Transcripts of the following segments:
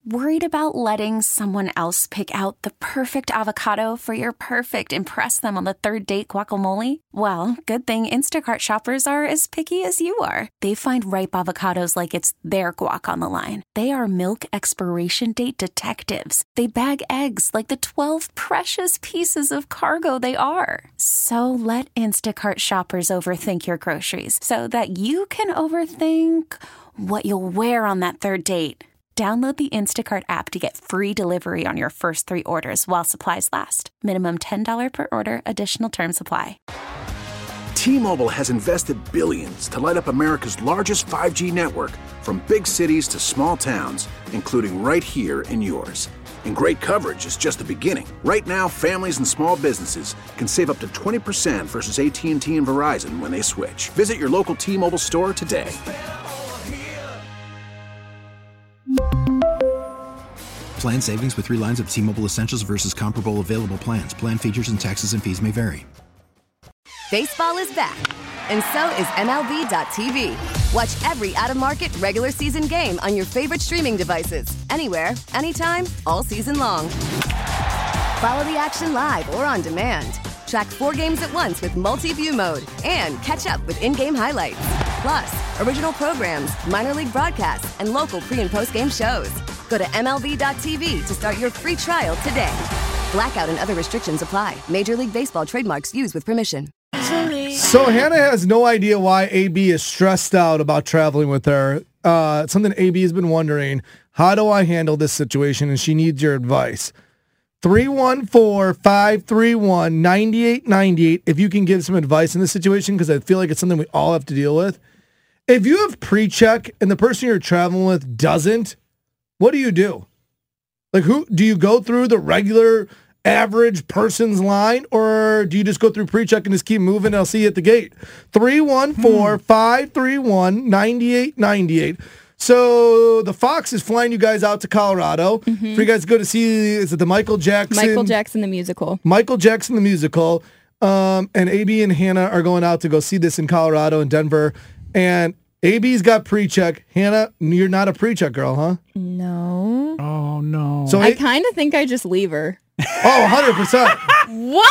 Worried about letting someone else pick out the perfect avocado for your perfect impress them on the third date guacamole? Well, good thing Instacart shoppers are as picky as you are. They find ripe avocados like it's their guac on the line. They are milk expiration date detectives. They bag eggs like the 12 precious pieces of cargo they are. So let Instacart shoppers overthink your groceries so that you can overthink what you'll wear on that third date. Download the Instacart app to get free delivery on your first 3 orders while supplies last. Minimum $10 per order. Additional terms apply. T-Mobile has invested billions to light up America's largest 5G network, from big cities to small towns, including right here in yours. And great coverage is just the beginning. Right now, families and small businesses can save up to 20% versus AT&T and Verizon when they switch. Visit your local T-Mobile store today. Plan savings with 3 lines of T-Mobile Essentials versus comparable available plans. Plan features and taxes and fees may vary. Baseball is back, and so is MLB.tv. Watch every out-of-market regular season game on your favorite streaming devices, anywhere, anytime, all season long. Follow the action live or on demand. Track 4 games at once with multi-view mode and catch up with in-game highlights. Plus, original programs, minor league broadcasts, and local pre- and post-game shows. Go to MLB.tv to start your free trial today. Blackout and other restrictions apply. Major League Baseball trademarks used with permission. So Hannah has no idea why AB is stressed out about traveling with her. Something AB has been wondering. How do I handle this situation? And she needs your advice. 314-531-9898 if you can give some advice in this situation, because I feel like it's something we all have to deal with. If you have pre-check and the person you're traveling with doesn't, what do you do? Like, who do you go through the regular average person's line, or do you just go through pre-check and just keep moving and I'll see you at the gate? 314-531-9898. So the Fox is flying you guys out to Colorado for you guys to go to see, is it the Michael Jackson? Michael Jackson the musical. Michael Jackson the musical. And AB and Hannah are going out to go see this in Colorado and Denver. And AB's got pre-check. Hannah, you're not a pre-check girl, huh? No. Oh, no. So I kind of think I just leave her. Oh, 100%. What?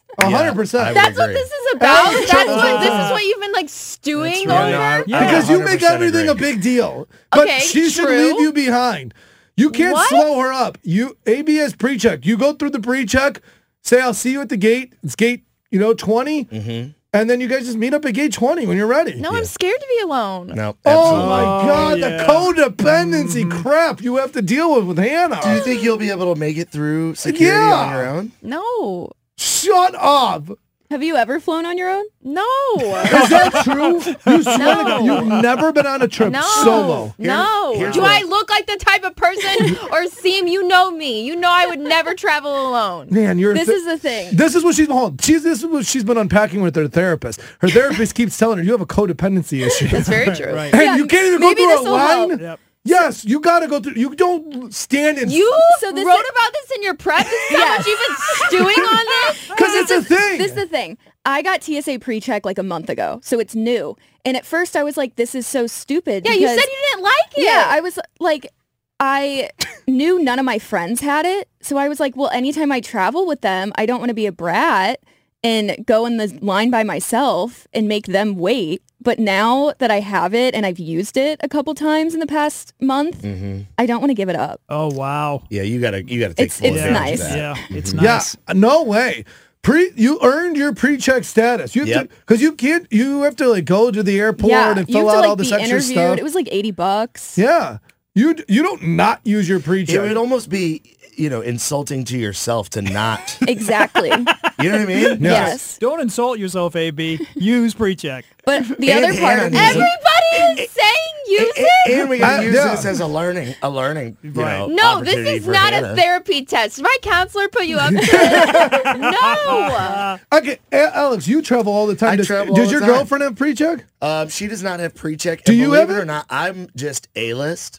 100%. That's what this is about? This is what you've been like stewing over? Because you make everything agree. a big deal. But Okay, she should true. leave you behind. You can't What? slow her up. AB has pre-check. You go through the pre-check, say, I'll see you at the gate. It's gate, 20. Mm-hmm. And then you guys just meet up at gate 20 when you're ready. No, I'm scared to be alone. No, Oh, absolutely. my God. The codependency crap you have to deal with Hannah. Do you think you'll be able to make it through security on your own? No. Shut up. Have you ever flown on your own? No. Is that true? You swear to God, you've never been on a trip solo. No. here's Do what- I look like the type of person or seem, you know me. You know I would never travel alone. Man, This is the thing. This is what this is what she's been unpacking with her therapist. Her therapist keeps telling her you have a codependency issue. That's very true. Right. And Yeah, you can't even go maybe through a this'll line. help. Yep. Yes, you got to go through. You don't stand in. You So this wrote is- about this in your prep? This is how much you've been stewing on this? Because it's a thing. This is the thing. I got TSA pre-check like a month ago, so it's new. And at first I was like, this is so stupid. Yeah, you said you didn't like it. Yeah, I was like, I knew none of my friends had it. So I was like, well, anytime I travel with them, I don't want to be a brat and go in the line by myself and make them wait. But now that I have it and I've used it a couple times in the past month, I don't want to give it up. Oh, wow. Yeah, you gotta take It's full advantage nice. of that. Yeah, it's nice. Yeah, no way. You earned your pre-check status. You have because you can't. You have to like go to the airport and you fill have to out like all this be extra interviewed. stuff. It was like $80. Yeah, you don't not use your It pre-check. would almost be, insulting to yourself to not. Exactly. You know what I mean? Yes. Don't insult yourself, AB. Use pre-check. But the And other part Hannah of needs me, it. Everybody is saying use it. And we gotta use Yeah. this as a learning, Right. No, this opportunity is for not Hannah. a therapy test. My counselor put you up to this. No. Okay, Alex, you travel all the time. I Does travel all does the your time. girlfriend have pre-check? She does not have pre-check. Do and you believe have it it? or not, I'm just A-list.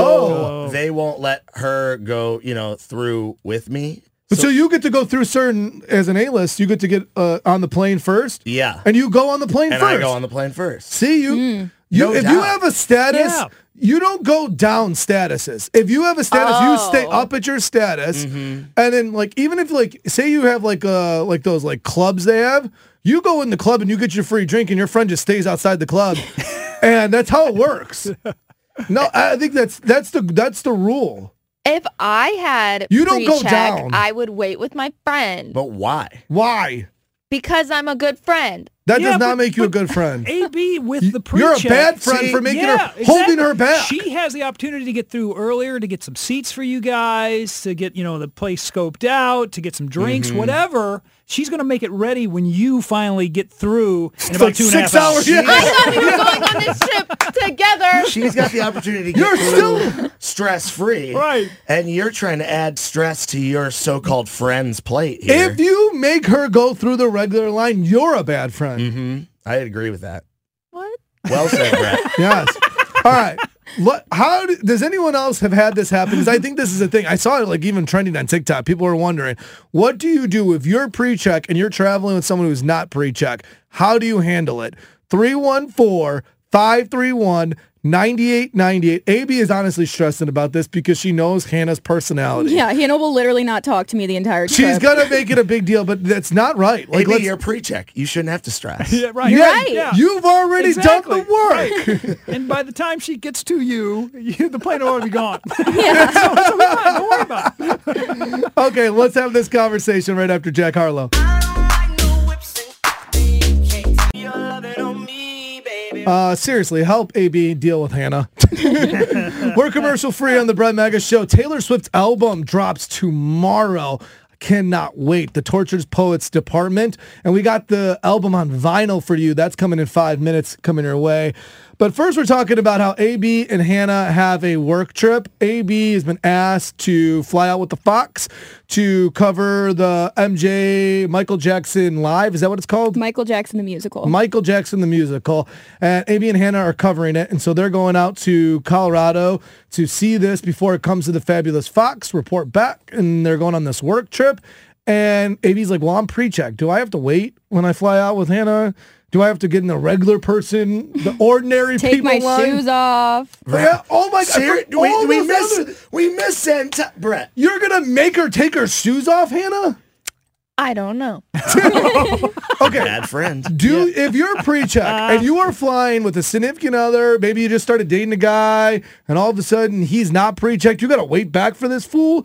Oh. So they won't let her go, through with me. But so you get to go through certain, as an A-list, you get to get on the plane first? Yeah. And you go on the plane And first? I go on the plane first. See, you If you have a status, you don't go down statuses. If you have a status, you stay up at your status. And then even if say you have those clubs they have, you go in the club and you get your free drink and your friend just stays outside the club. And that's how it works. No, I think that's the rule. If I had you don't go pre-check, down. I would wait with my friend. But why? Why? Because I'm a good friend. That does not make you a good friend. AB with the pre-check. You're a bad friend for making holding her back. She has the opportunity to get through earlier, to get some seats for you guys, to get the place scoped out, to get some drinks, whatever. She's going to make it ready when you finally get through in about 2.5 hours. Yeah. I thought we were going on this trip together. She's got the opportunity to get through stress-free. Right. And you're trying to add stress to your so-called friend's plate here. If you make her go through the regular line, you're a bad friend. I agree with that. What? Well said, Brett. Yes. All right. Does anyone else have had this happen? Because I think this is a thing. I saw it even trending on TikTok. People were wondering, what do you do if you're pre-check and you're traveling with someone who's not pre-check? How do you handle it? 314-531-9898. AB is honestly stressing about this because she knows Hannah's personality. Yeah, Hannah will literally not talk to me the entire trip. She's going to make it a big deal, but that's not right. AB, you're pre-check. You shouldn't have to stress. Yeah, right. Yeah, right. Yeah. You've already done the work. Right. And by the time she gets to you, the plane will already be gone. Yeah. so we're fine. Don't worry about it. Okay, let's have this conversation right after Jack Harlow. Seriously, help AB deal with Hannah. We're commercial free on the Brett Mega Show. Taylor Swift's album drops tomorrow. Cannot wait. The Tortured Poets Department. And we got the album on vinyl for you. That's coming in 5 minutes, coming your way. But first, we're talking about how AB and Hannah have a work trip. AB has been asked to fly out with the Fox to cover the MJ Michael Jackson Live. Is that what it's called? Michael Jackson the Musical. Michael Jackson the Musical. And AB and Hannah are covering it. And so they're going out to Colorado to see this before it comes to the Fabulous Fox, report back, and they're going on this work trip. And AB's like, well, I'm pre-checked. Do I have to wait when I fly out with Hannah? Do I have to get in the regular person, the ordinary Take people my line? shoes off. Yeah. Oh my God. We miss Brett. You're going to make her take her shoes off, Hannah? I don't know. Okay. Bad friend. If you're pre-check and you are flying with a significant other, maybe you just started dating a guy and all of a sudden he's not pre-checked, you got to wait back for this fool?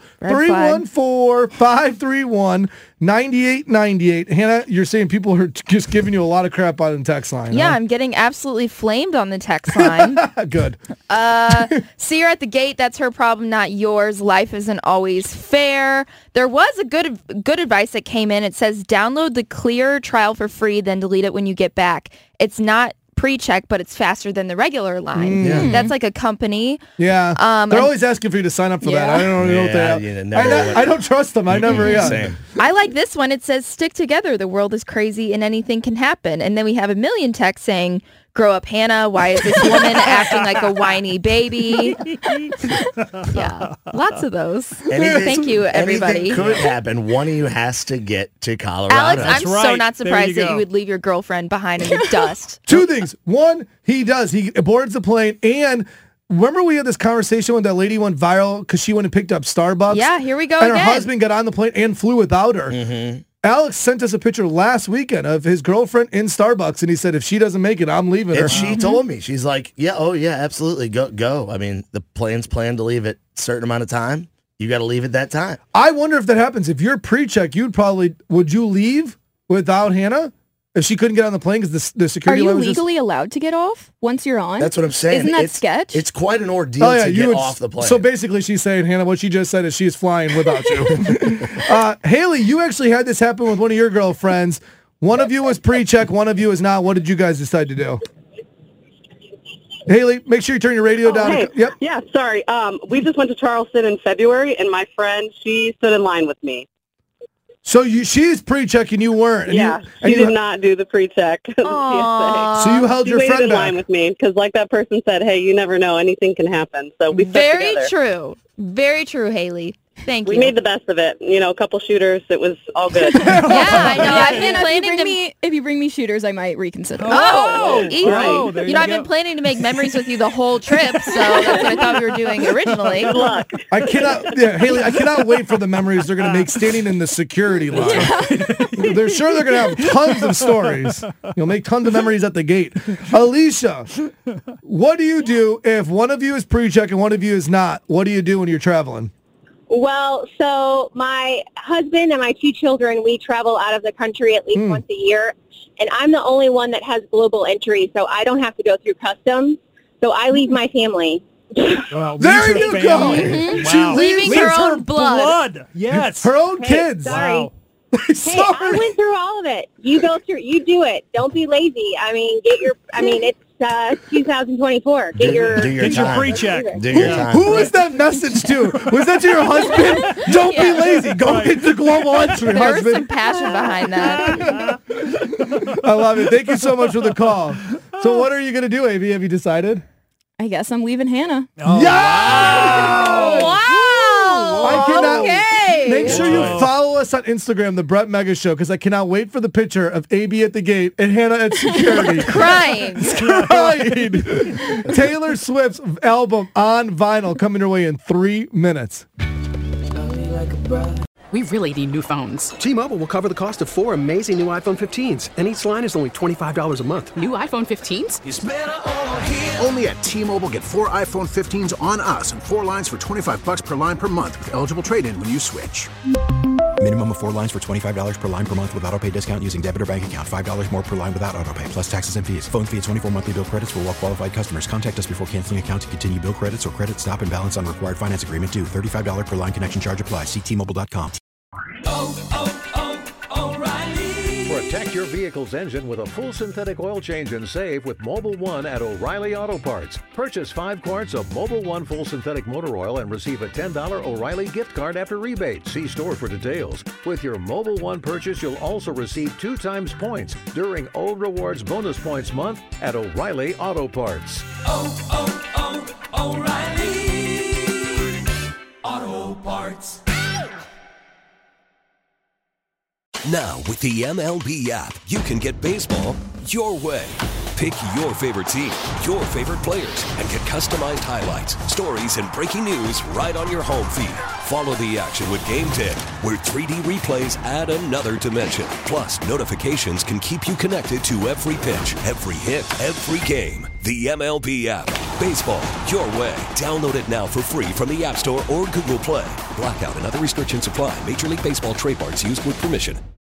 314-531-9898. Hannah, you're saying people are just giving you a lot of crap on the text line. Yeah, huh? I'm getting absolutely flamed on the text line. Good. See her at the gate. That's her problem, not yours. Life isn't always fair. There was a good advice that came in. It says download the Clear trial for free, then delete it when you get back. It's not pre-check, but it's faster than the regular line. That's like a company. Yeah. They're always asking for you to sign up for that. I don't know what they are. I don't trust them. I never Same. I like this one. It says stick together. The world is crazy and anything can happen. And then we have a million texts saying, grow up, Hannah. Why is this woman acting like a whiny baby? Yeah, lots of those. Thank you, everybody. Anything could happen. One of you has to get to Colorado. Alex, I'm so right. not There surprised you that go. you would leave your girlfriend behind in the dust. Two things. One, he does. He boards the plane. And remember we had this conversation when that lady went viral because she went and picked up Starbucks? Yeah, here we go and again. her husband got on the plane and flew without her. Alex sent us a picture last weekend of his girlfriend in Starbucks, and he said, if she doesn't make it, I'm leaving her. And she told me, she's like, absolutely, go. I mean, the plane's planned to leave at a certain amount of time. You got to leave at that time. I wonder if that happens. If you're pre-check, would you leave without Hannah? If she couldn't get on the plane because the Are security you line was legally allowed to get off once you're on? That's what I'm saying. Isn't that sketch? It's quite an ordeal to get off the plane. So basically she's saying, Hannah, what she just said is she's flying without you. Haley, you actually had this happen with one of your girlfriends. One of you was pre-check, one of you is not. What did you guys decide to do? Haley, make sure you turn your radio down. Hey. Yep. Yeah, sorry. We just went to Charleston in February, and my friend, she stood in line with me. So she's pre-check and you weren't. And she did not do the pre-check. Aww. So you held your friend in back. line with me because, like that person said, hey, you never know, anything can happen. So we stuck Very together. true. Very true, Haley. Thank We you. made the best of it. You know, a couple shooters. It was all good. Yeah, I know. I've been Hannah, planning to. if you bring me shooters, I might reconsider. Oh, easy. Oh, there You know, you I've go. been planning to make memories with you the whole trip, so that's what I thought we were doing originally. Good luck. I cannot, Haley, I cannot wait for the memories they're going to make standing in the security line. They're sure they're going to have tons of stories. You'll make tons of memories at the gate. Alicia, what do you do if one of you is pre-check and one of you is not? What do you do when you're traveling? Well, so my husband and my 2 children, we travel out of the country at least once a year, and I'm the only one that has global entry, so I don't have to go through customs, so I leave my family. Well, There leaves her you go. family. She Wow. leaves Leaving her own blood. Yes. Her own kids. Sorry. Wow. Hey, Sorry. I went through all of it. You go through, you do it. Don't be lazy. I mean, it's 2024. Do your Get your time. pre-check. Do your time. Who was that message to? Was that to your husband? Don't be lazy. Go into global entry, There was some husband. passion behind that. I love it. Thank you so much for the call. So what are you going to do, Avi? Have you decided? I guess I'm leaving Hannah. Oh, Yeah! Wow. I cannot. Okay. Make sure you follow us on Instagram, The Brett Mega Show, because I cannot wait for the picture of AB at the gate and Hannah at security. Crying. Crying. Taylor Swift's album On Vinyl coming your way in 3 minutes. We really need new phones. T-Mobile will cover the cost of 4 amazing new iPhone 15s, and each line is only $25 a month. New iPhone 15s? It's better over here. Only at T-Mobile, get 4 iPhone 15s on us and 4 lines for $25 per line per month with eligible trade-in when you switch. Minimum of 4 lines for $25 per line per month with autopay discount using debit or bank account. $5 more per line without autopay, plus taxes and fees. Phone fee at 24 monthly bill credits for well-qualified customers. Contact us before canceling account to continue bill credits or credit stop and balance on required finance agreement due. $35 per line connection charge applies. See T-Mobile.com. Protect your vehicle's engine with a full synthetic oil change and save with Mobil 1 at O'Reilly Auto Parts. Purchase 5 quarts of Mobil 1 full synthetic motor oil and receive a $10 O'Reilly gift card after rebate. See store for details. With your Mobil 1 purchase, you'll also receive 2 times points during O Rewards Bonus Points Month at O'Reilly Auto Parts. O'Reilly Auto Parts. Now, with the MLB app, you can get baseball your way. Pick your favorite team, your favorite players, and get customized highlights, stories, and breaking news right on your home feed. Follow the action with Game 10, where 3D replays add another dimension. Plus, notifications can keep you connected to every pitch, every hit, every game. The MLB app. Baseball your way. Download it now for free from the App Store or Google Play. Blackout and other restrictions apply. Major League Baseball trademarks used with permission.